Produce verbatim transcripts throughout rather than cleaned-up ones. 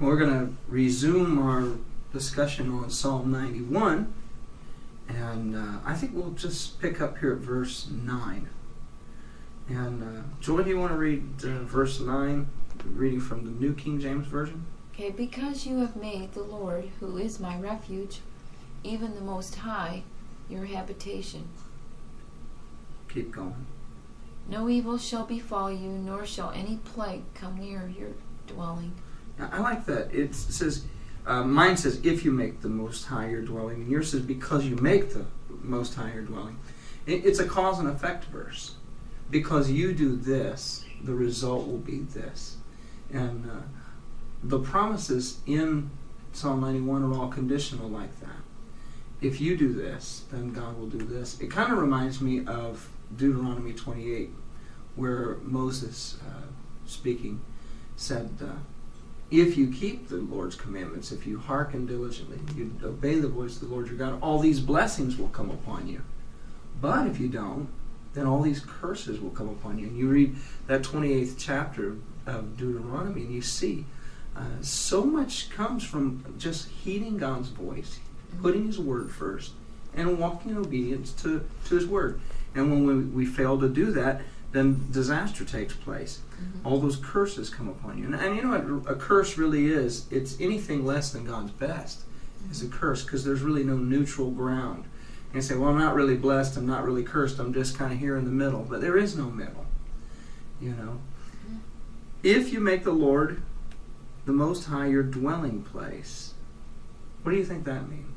We're going to resume our discussion on Psalm ninety-one, and uh, I think we'll just pick up here at verse nine. And uh, Joy, do you want to read uh, verse nine, reading from the New King James Version? Okay, because you have made the Lord, who is my refuge, even the Most High, your habitation. Keep going. No evil shall befall you, nor shall any plague come near your dwelling. Now, I like that. It says, uh, mine says, if you make the Most High your dwelling, and yours says, because you make the Most High your dwelling. It, it's a cause and effect verse. Because you do this, the result will be this. And uh, the promises in Psalm ninety-one are all conditional like that. If you do this, then God will do this. It kind of reminds me of Deuteronomy twenty-eight, where Moses, uh, speaking, said, uh, if you keep the Lord's commandments, if you hearken diligently, you obey the voice of the Lord your God, all these blessings will come upon you. But if you don't, then all these curses will come upon you. And you read that twenty-eighth chapter of Deuteronomy, and you see uh, so much comes from just heeding God's voice, putting His word first, and walking in obedience to, to His word. And when we, we fail to do that, then disaster takes place. Mm-hmm. All those curses come upon you. And, and you know what a curse really is? It's anything less than God's best. Mm-hmm. It's a curse, because there's really no neutral ground. And you say, well, I'm not really blessed, I'm not really cursed, I'm just kind of here in the middle. But there is no middle, you know. Mm-hmm. If you make the Lord, the Most High, your dwelling place, what do you think that means?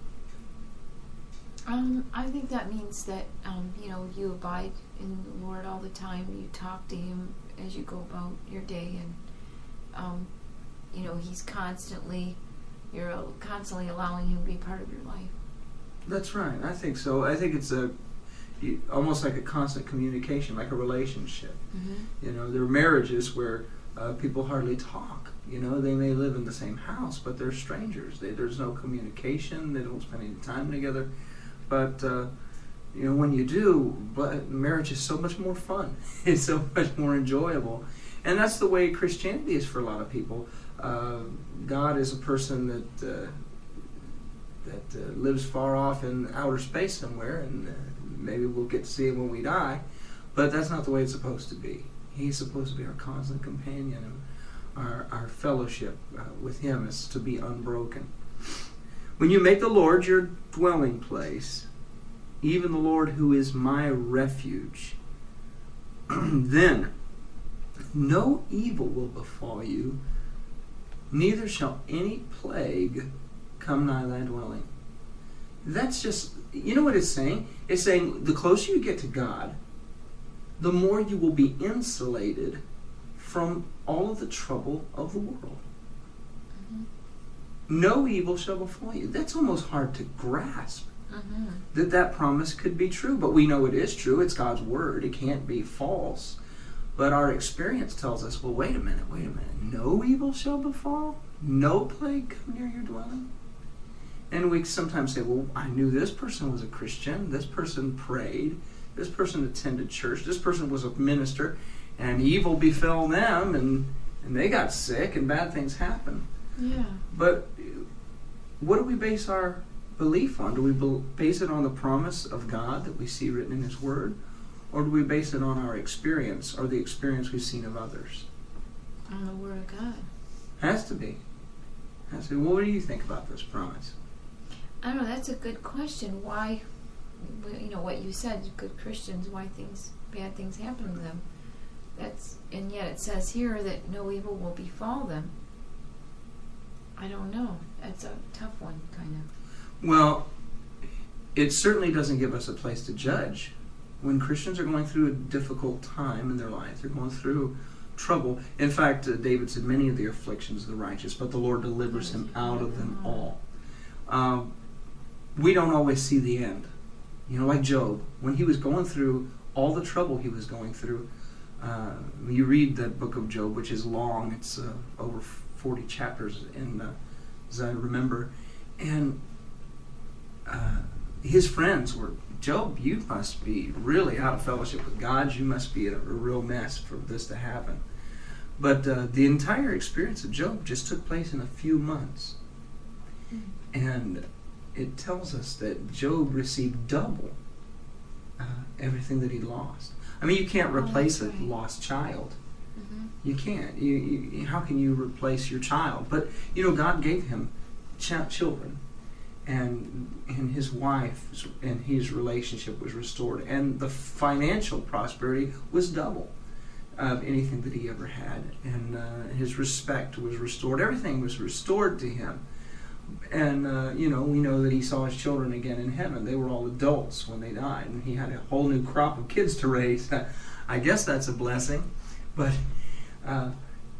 Um, I think that means that, um, you know, you abide in the Lord all the time. You talk to Him as you go about your day, and, um, you know, He's constantly, you're constantly allowing Him to be part of your life. That's right. I think so. I think it's a almost like a constant communication, like a relationship. Mm-hmm. You know, there are marriages where uh, people hardly talk. You know, they may live in the same house, but they're strangers. They, there's no communication. They don't spend any time together. But, uh, you know, when you do, but marriage is so much more fun. It's so much more enjoyable. And that's the way Christianity is for a lot of people. Uh, God is a person that uh, that uh, lives far off in outer space somewhere, and uh, maybe we'll get to see Him when we die. But that's not the way it's supposed to be. He's supposed to be our constant companion, and our, our fellowship uh, with Him is to be unbroken. When you make the Lord your dwelling place, even the Lord who is my refuge, then no evil will befall you, neither shall any plague come nigh thy dwelling. That's just, you know what it's saying? It's saying the closer you get to God, the more you will be insulated from all of the trouble of the world. No evil shall befall you. That's almost hard to grasp, mm-hmm. that that promise could be true. But we know it is true. It's God's word. It can't be false. But our experience tells us, well, wait a minute, wait a minute. No evil shall befall? No plague come near your dwelling? And we sometimes say, well, I knew this person was a Christian. This person prayed. This person attended church. This person was a minister. And evil befell them, and, and they got sick, and bad things happened. Yeah. But what do we base our belief on? Do we base it on the promise of God that we see written in His Word? Or do we base it on our experience, or the experience we've seen of others? On the Word of God. Has to be. Has to be. Well, what do you think about this promise? I don't know. That's a good question. Why, you know, what you said, good Christians, why things, bad things happen to them. That's, and yet it says here that no evil will befall them. I don't know. That's a tough one, kind of. Well, it certainly doesn't give us a place to judge. When Christians are going through a difficult time in their life, they're going through trouble. In fact, uh, David said, many of the afflictions of the righteous, but the Lord delivers him out of them all. Um, we don't always see the end. You know, like Job, when he was going through all the trouble he was going through, uh, when you read that book of Job, which is long, it's uh, over forty chapters, in, uh, as I remember, and uh, his friends were, Job, you must be really out of fellowship with God. You must be in a real mess for this to happen. But uh, the entire experience of Job just took place in a few months. And it tells us that Job received double uh, everything that he lost. I mean, you can't Oh, replace that's a right. lost child. Mm-hmm. You can't. You, you, how can you replace your child? But, you know, God gave him ch- children. And, and his wife and his relationship was restored. And the financial prosperity was double of anything that he ever had. And uh, his respect was restored. Everything was restored to him. And, uh, you know, we know that he saw his children again in heaven. They were all adults when they died. And he had a whole new crop of kids to raise. I guess that's a blessing. But uh,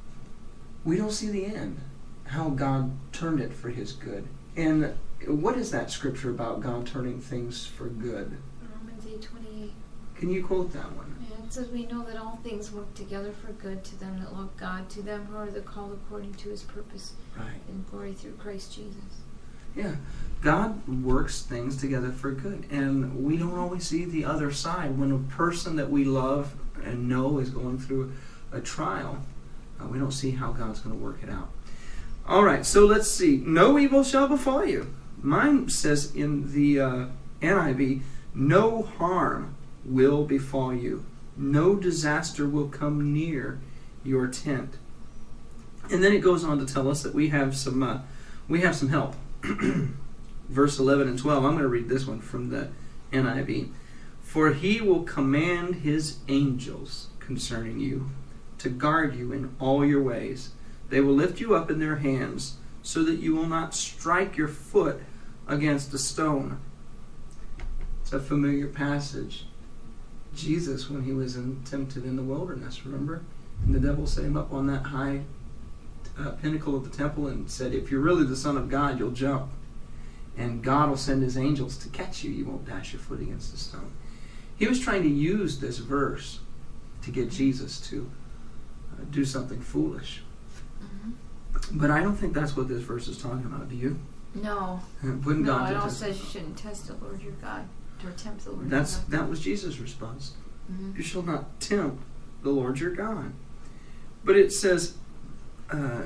we don't see the end, how God turned it for his good. And what is that scripture about God turning things for good? Romans eight twenty-eight. Can you quote that one? Yeah, it says, we know that all things work together for good to them that love God, to them who are the called according to his purpose Right. in glory through Christ Jesus. Yeah. God works things together for good. And we don't always see the other side. When a person that we love and know is going through a trial, uh, we don't see how God's going to work it out. All right, so let's see. No evil shall befall you. Mine says in the uh, N I V, no harm will befall you. No disaster will come near your tent. And then it goes on to tell us that we have some uh, we have some help. Verse eleven and twelve. I'm going to read this one from the N I V. For he will command his angels concerning you to guard you in all your ways. They will lift you up in their hands so that you will not strike your foot against a stone. It's a familiar passage. Jesus, when he was in, tempted in the wilderness, remember? And the devil set him up on that high uh, pinnacle of the temple and said, if you're really the Son of God, you'll jump. And God will send his angels to catch you. You won't dash your foot against a stone. He was trying to use this verse to get Jesus to uh, do something foolish. Mm-hmm. But I don't think that's what this verse is talking about. Do you? No. Wouldn't No, God it do all this? says you shouldn't test the Lord your God, or tempt the Lord That's your God. that was Jesus' response. Mm-hmm. You shall not tempt the Lord your God. But it says uh,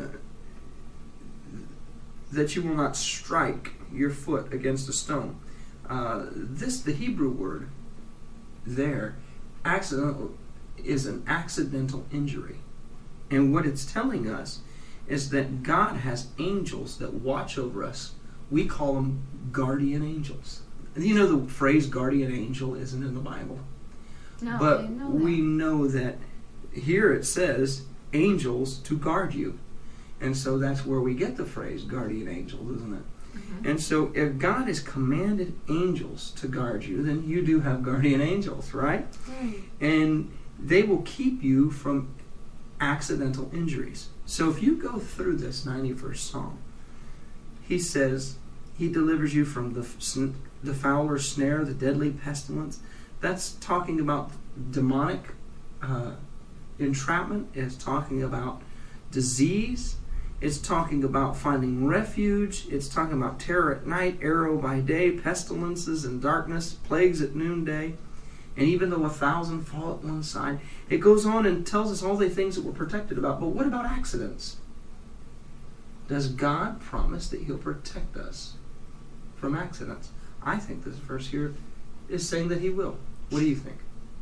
that you will not strike your foot against a stone. Uh, this, the Hebrew word there, accidental, is an accidental injury. And what it's telling us is that God has angels that watch over us. We call them guardian angels. And you know the phrase guardian angel isn't in the Bible. No, I But didn't know we that. know that here it says angels to guard you. And so that's where we get the phrase guardian angels, isn't it? Mm-hmm. And so if God has commanded angels to guard you, then you do have guardian angels, right? Right. And they will keep you from accidental injuries. So if you go through this ninety-first Psalm, he says he delivers you from the, the fowler's snare, the deadly pestilence. That's talking about demonic uh, entrapment. It's talking about disease. It's talking about finding refuge. It's talking about terror at night, arrow by day, pestilences and darkness, plagues at noonday. And even though a thousand fall at one side, it goes on and tells us all the things that we're protected about. But what about accidents? Does God promise that he'll protect us from accidents? I think this verse here is saying that he will. What do you think?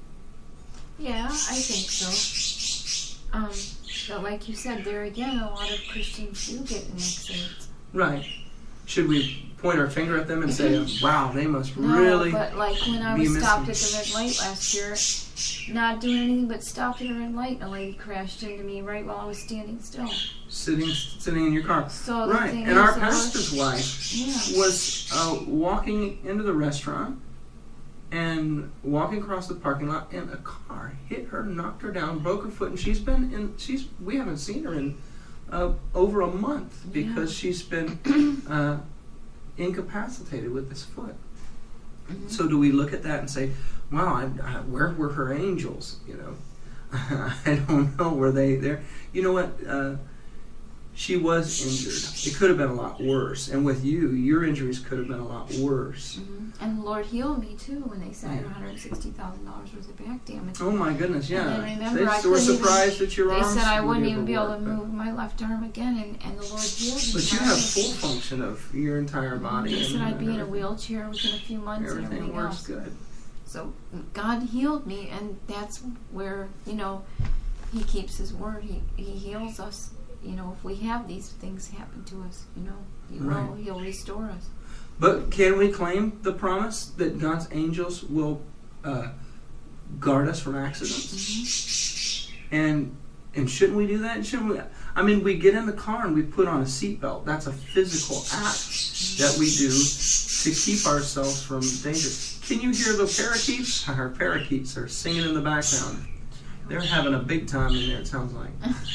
Yeah, I think so. Um, but like you said, there again, a lot of Christians do get in accidents. Right. Should we point our finger at them and say, wow, they must No, really but like when I be was stopped at missing- the red light last year, not doing anything but stopped at a red light, and a lady crashed into me right while I was standing still. sitting sitting in your car? So the Right. thing And is, our the pastor's Lord- wife Yeah. was uh, walking into the restaurant and walking across the parking lot, and a car hit her, knocked her down, broke her foot, and she's been in. She's we haven't seen her in uh, over a month because Yeah. she's been uh, incapacitated with this foot. Mhm. So do we look at that and say, "Wow, I, I, where were her angels?" You know, I don't know. Were they there? You know what? Uh, She was injured. It could have been a lot worse. And with you, your injuries could have been a lot worse. Mm-hmm. And the Lord healed me too when they said I had one hundred sixty thousand dollars worth of back damage. Oh my goodness, yeah. And then remember, they I were couldn't surprised even, that your They arms said I would wouldn't be even be able to work, but- move my left arm again, and, and the Lord healed me. But you from have it. full function of your entire body. They said and I'd be in a everything. wheelchair within a few months and Everything everything works else. good. So God healed me, and that's where, you know, He keeps His word. He He heals us. You know, if we have these things happen to us, you know, He Right. will. He'll restore us. But can we claim the promise that God's angels will uh, guard us from accidents? Mm-hmm. And and shouldn't we do that? Shouldn't we? I mean, we get in the car and we put on a seatbelt. That's a physical act that we do to keep ourselves from danger. Can you hear the parakeets? Our parakeets are singing in the background. They're having a big time in there, it sounds like.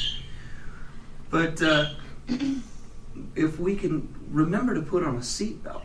But uh, if we can remember to put on a seatbelt,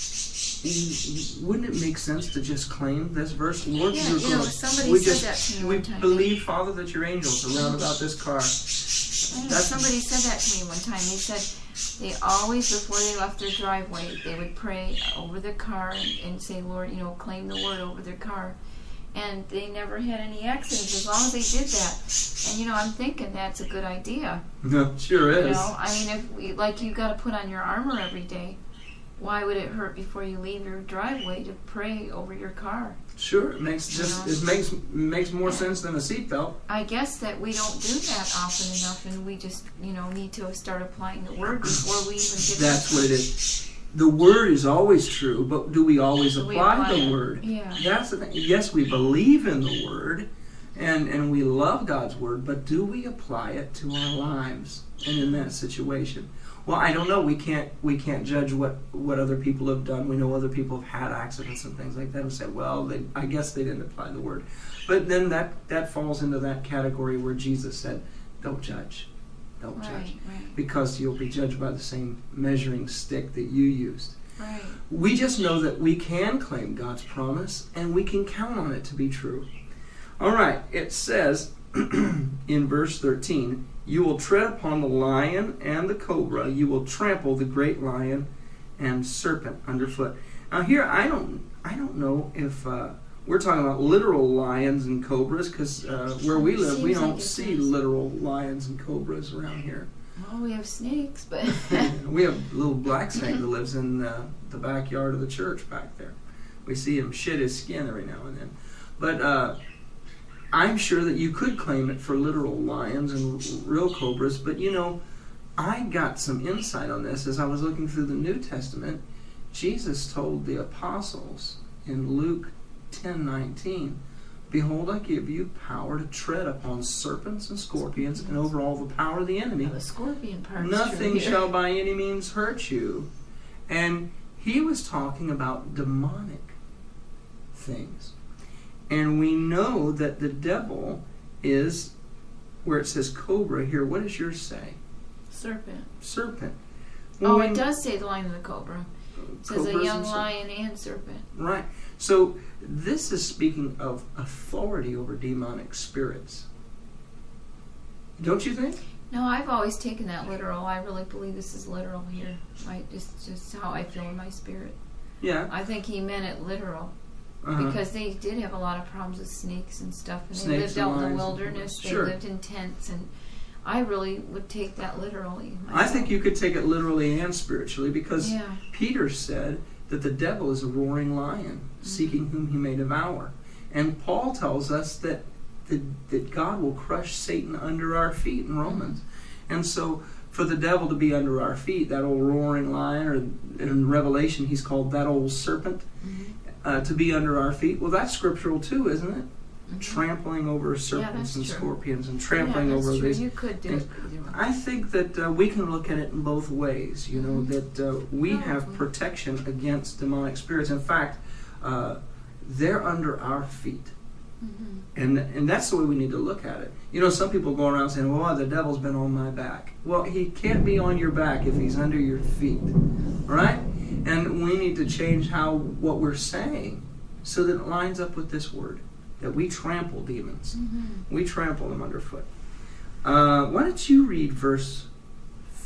wouldn't it make sense to just claim this verse? Lord, Yeah, you're you know, gonna- somebody we said just, that to me we one time. believe, Father, that your angels are round about this car. I know, That's- somebody said that to me one time. They said they always, before they left their driveway, they would pray over their car and, and say, Lord, you know, claim the word over their car. And they never had any accidents as long as they did that. And, you know, I'm thinking that's a good idea. No, sure is. You know, I mean, if we, like you got to put on your armor every day, why would it hurt before you leave your driveway to pray over your car? Sure, it makes just it makes makes more sense than a seatbelt. I guess that we don't do that often enough, and we just, you know, need to start applying the word before we even get. That's what it is. The word is always true, but do we always Do we apply, apply the it? word? Yeah. That's the thing. Yes, we believe in the word, and and we love God's word, but do we apply it to our lives and in that situation? Well, I don't know. We can't we can't judge what, what other people have done. We know other people have had accidents and things like that, and say, well, they, I guess they didn't apply the word. But then that, that falls into that category where Jesus said, don't judge. Don't Right, judge. right, Because you'll be judged by the same measuring stick that you used. right. We just know that we can claim God's promise, and we can count on it to be true. All right, it says in verse thirteen, you will tread upon the lion and the cobra. You will trample the great lion and serpent underfoot. Now here, I don't, I don't know if uh, we're talking about literal lions and cobras, because uh, where we live, we Seems like don't it see does. literal lions and cobras around here. Well, we have snakes, but We have a little black snake that lives in uh, the backyard of the church back there. We see him shed his skin every now and then. But uh, I'm sure that you could claim it for literal lions and real cobras. But, you know, I got some insight on this as I was looking through the New Testament. Jesus told the apostles in Luke ten nineteen, behold, I give you power to tread upon serpents and scorpions and over all the power of the enemy. the scorpion part. Nothing shall by any means hurt you. And he was talking about demonic things. And we know that the devil is, where it says cobra here, what does yours say? Serpent. Serpent. Oh, When- it does say the lion and the cobra. It says a cobras young and ser- lion and serpent. Right. So this is speaking of authority over demonic spirits. Don't you think? No, I've always taken that literal. I really believe this is literal here. I just just how I feel in my spirit. Yeah. I think he meant it literal. Uh-huh. Because they did have a lot of problems with snakes and stuff, and they Snakes lived out in and the lions and wilderness. They sure. lived in tents, and I really would take that literally. I myself. think you could take it literally and spiritually, because Yeah. Peter said that the devil is a roaring lion, Mm-hmm. seeking whom he may devour. And Paul tells us that, that, that God will crush Satan under our feet in Romans. Mm-hmm. And so for the devil to be under our feet, that old roaring lion, or in Revelation he's called that old serpent, Mm-hmm. uh, to be under our feet, well, that's scriptural too, isn't it? Mhm. Trampling over serpents that's and true. scorpions and trampling yeah, that's over true. these. You could do things. it either way. I think that uh, we can look at it in both ways. You know, Mhm. that uh, we have Probably. protection against demonic spirits. In fact, uh, they're under our feet. Mhm. And and that's the way we need to look at it. You know, some people go around saying, well, the devil's been on my back. Well, he can't be on your back if he's under your feet. Right? And we need to change how what we're saying so that it lines up with this word, that we trample demons. Mhm. We trample them underfoot. Uh, why don't you read verse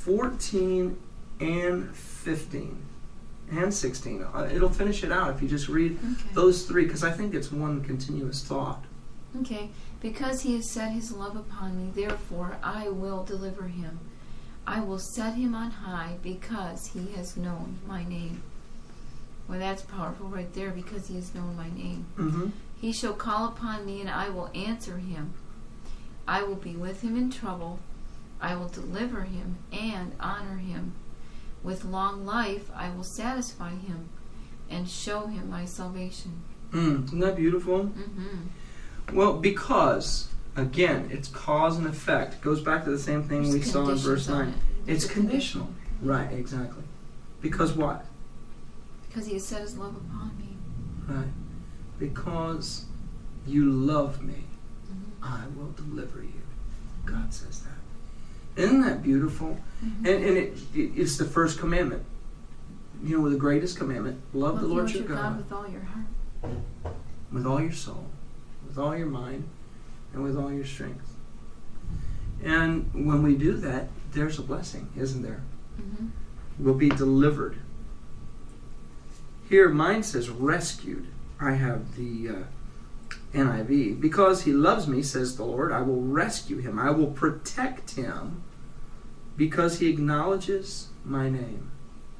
fourteen and fifteen and sixteen. Uh, it'll finish it out if you just read Okay. those three, because I think it's one continuous thought. Okay. Because he has set his love upon me, therefore I will deliver him. I will set him on high because he has known my name. Well, that's powerful right there, because he has known my name. Mm-hmm. He shall call upon me, and I will answer him. I will be with him in trouble. I will deliver him and honor him. With long life I will satisfy him and show him my salvation. Mm, isn't that beautiful? Mm-hmm. Well, because, again, it's cause and effect. It goes back to the same thing There's we saw in verse conditions on nine. it. It's There's a conditional. condition. Right, exactly. Because what? Because he has set his love upon me. Right. Because you love me, Mm-hmm. I will deliver you. God says that. Isn't that beautiful? Mm-hmm. And, and it, it, it's the first commandment. You know, the greatest commandment. Love, Love the Lord your your God, with all your heart. with all your soul, with all your mind, and with all your strength. And when we do that, there's a blessing, isn't there? Mm-hmm. We'll be delivered. Here, mine says rescued. I have the uh, N I V. Because he loves me, says the Lord, I will rescue him. I will protect him because he acknowledges my name.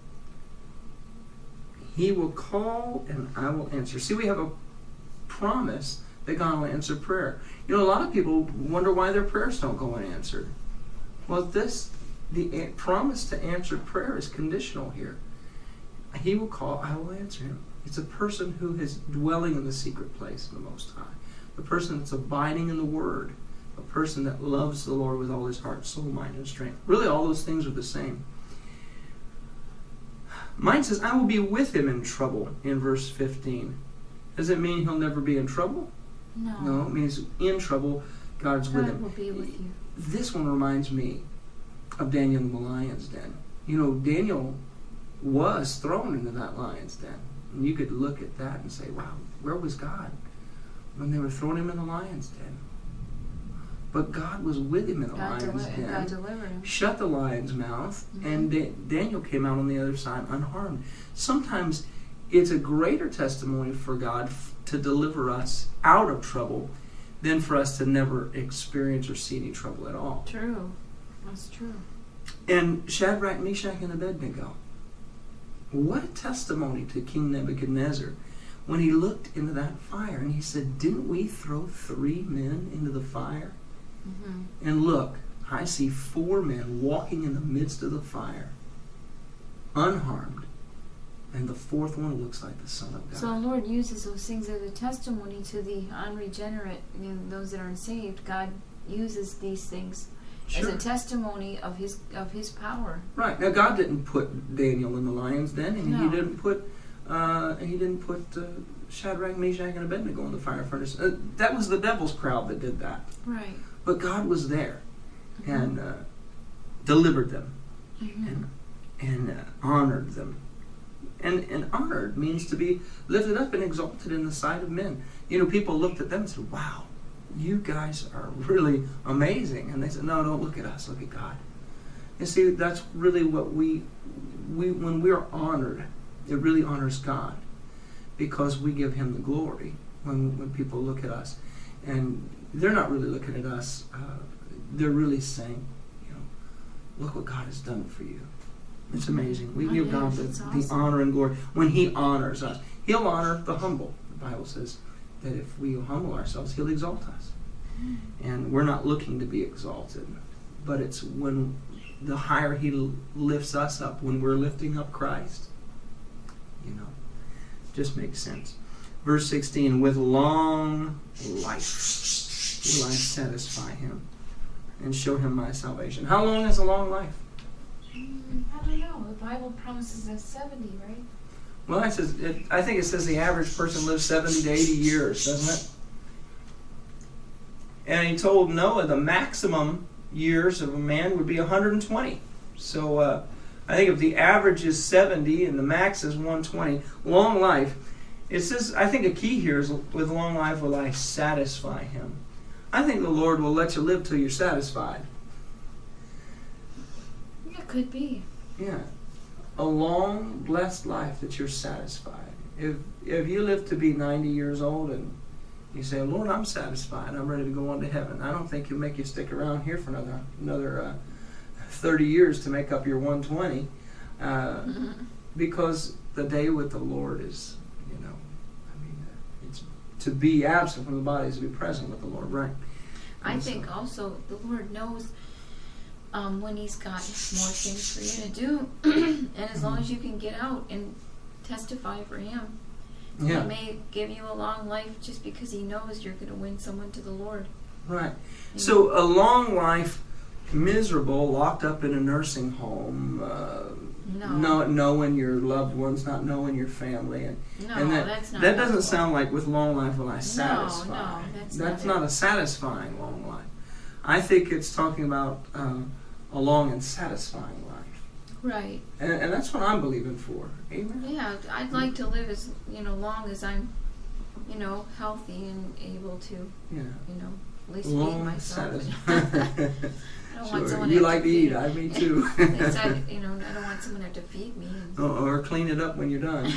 He will call and I will answer. See, we have a promise that God will answer prayer. You know, a lot of people wonder why their prayers don't go unanswered. Well, this, the a- promise to answer prayer is conditional here. He will call, I will answer him. It's a person who is dwelling in the secret place of the Most High. The person that's abiding in the Word. A person that loves the Lord with all his heart, soul, mind, and strength. Really, all those things are the same. Mine says, I will be with him in trouble, in verse fifteen. Does it mean he'll never be in trouble? No. No, it means in trouble, God's with God him. will be with you. This one reminds me of Daniel in the lion's den. You know, Daniel was thrown into that lion's den. And you could look at that and say, wow, where was God when they were throwing him in the lion's den? But God was with him in the God, lion's deli- den. God delivered him. Shut the lion's mouth, Mm-hmm. and da- Daniel came out on the other side unharmed. Sometimes it's a greater testimony for God f- to deliver us out of trouble than for us to never experience or see any trouble at all. True. That's true. And Shadrach, Meshach, and Abednego. What a testimony to King Nebuchadnezzar when he looked into that fire and he said, didn't we throw three men into the fire? Mm-hmm. And look, I see four men walking in the midst of the fire, unharmed. And the fourth one looks like the Son of God. So the Lord uses those things as a testimony to the unregenerate, you know, those that aren't saved. God uses these things Sure. as a testimony of His of His power. Right. Now, God didn't put Daniel in the lion's den, and No. He didn't put uh, He didn't put uh, Shadrach, Meshach, and Abednego in the fire furnace. Uh, that was the devil's crowd that did that. Right. But God was there Mm-hmm. and uh, delivered them Mm-hmm. and and uh, honored them. And and honored means to be lifted up and exalted in the sight of men. You know, people looked at them and said, "Wow, you guys are really amazing." And they said, "No, don't look at us. Look at God." You see, that's really what we we when we're honored, it really honors God because we give Him the glory when when people look at us, and they're not really looking at us. Uh, they're really saying, you know, look what God has done for you. It's amazing. We Oh, give yes, God the, it's the awesome. honor and glory when He honors us. He'll honor the humble. The Bible says that if we humble ourselves, He'll exalt us. And we're not looking to be exalted, but it's when the higher He l- lifts us up, when we're lifting up Christ, you know, just makes sense. Verse sixteen, with long life will I satisfy him and show him my salvation. How long is a long life? Mm, I don't know. The Bible promises us seventy, right? Well, it says, it, I think it says the average person lives seventy to eighty years, doesn't it? And he told Noah the maximum years of a man would be one hundred twenty. So uh, I think if the average is seventy and the max is one hundred twenty, long life, it says, I think a key here is, with long life will I satisfy him. I think the Lord will let you live till you're satisfied. Yeah, That could be. Yeah. A long, blessed life that you're satisfied. If if you live to be ninety years old and you say, Lord, I'm satisfied, I'm ready to go on to heaven, I don't think He'll make you stick around here for another another uh, thirty years to make up your one hundred twenty. Uh, mm-hmm. Because the day with the Lord is, you know, I mean, uh, it's to be absent from the body is to be present with the Lord, right? I and think so, also the Lord knows um, when He's got more things for you to do. And as long as you can get out and testify for Him, yeah. He may give you a long life just because He knows you're going to win someone to the Lord. Right. You so know? A long life, miserable, locked up in a nursing home, uh, no. not knowing your loved ones, not knowing your family, and, no, and that that's not that doesn't helpful. sound like with long life will I satisfy. No, no, that's, that's not, not a satisfying long life. I think it's talking about uh, a long and satisfying life. Right. And, and that's what I'm believing for. Amen. Yeah, I'd like to live as you know long as I'm, you know, healthy and able to, yeah. you know, at least long feed myself. Satisfying. I don't sure. want someone you to like to eat, I me too. At least I, you know, I don't want someone to have to feed me. or, or clean it up when you're done.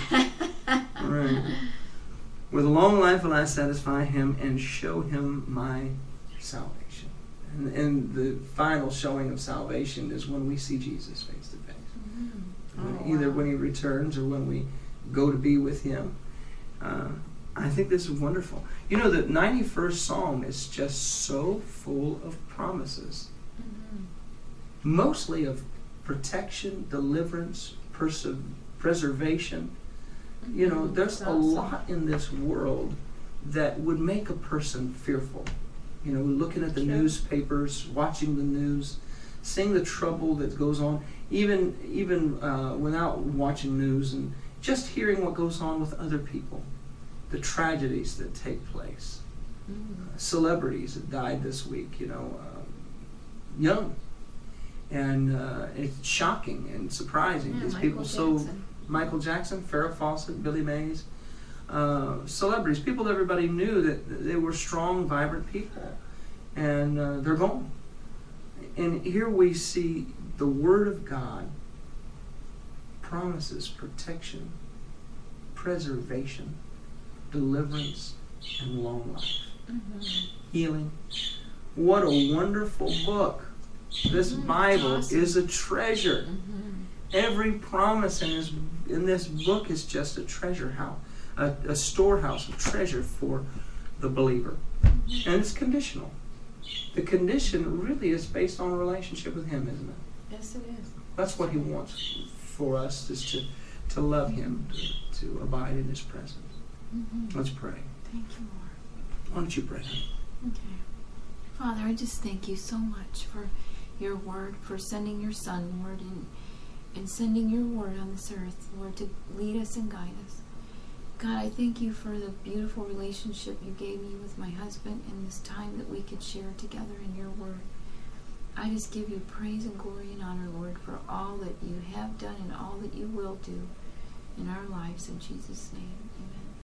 Right. With a long life will I satisfy him and show him my salvation. And, and the final showing of salvation is when we see Jesus face to face. Mm-hmm. Oh, Either wow. when he returns or when we go to be with him. Uh, I think this is wonderful. You know, the ninety-first Psalm is just so full of promises. Mm-hmm. Mostly of protection, deliverance, perse- preservation. Mm-hmm. You know, there's That's a awesome. lot in this world that would make a person fearful. You know, looking at the True. newspapers, watching the news, seeing the trouble that goes on, even even uh, without watching news, and just hearing what goes on with other people, the tragedies that take place, Mm-hmm. uh, celebrities that died this week, you know, uh, young, and uh, it's shocking and surprising. Yeah, These Michael people, so Jackson. Michael Jackson, Farrah Fawcett, Billy Mays. Uh, celebrities, people that everybody knew that they were strong, vibrant people, and uh, they're gone. And here we see the Word of God promises protection, preservation, deliverance, and long life, Mm-hmm. healing. What a wonderful book! This Mm-hmm. Bible Awesome. is a treasure. Mm-hmm. Every promise in this in this book is just a treasure house. A, a storehouse of treasure for the believer. And it's conditional. The condition really is based on a relationship with Him, isn't it? Yes, it is. That's what He wants for us, is to, to love Him, to, to abide in His presence. Mm-hmm. Let's pray. Thank you, Lord. Why don't you pray? Okay. Father, I just thank you so much for your word, for sending your Son, Lord, and, and sending your word on this earth, Lord, to lead us and guide us. God, I thank you for the beautiful relationship you gave me with my husband and this time that we could share together in your word. I just give you praise and glory and honor, Lord, for all that you have done and all that you will do in our lives. In Jesus' name, amen.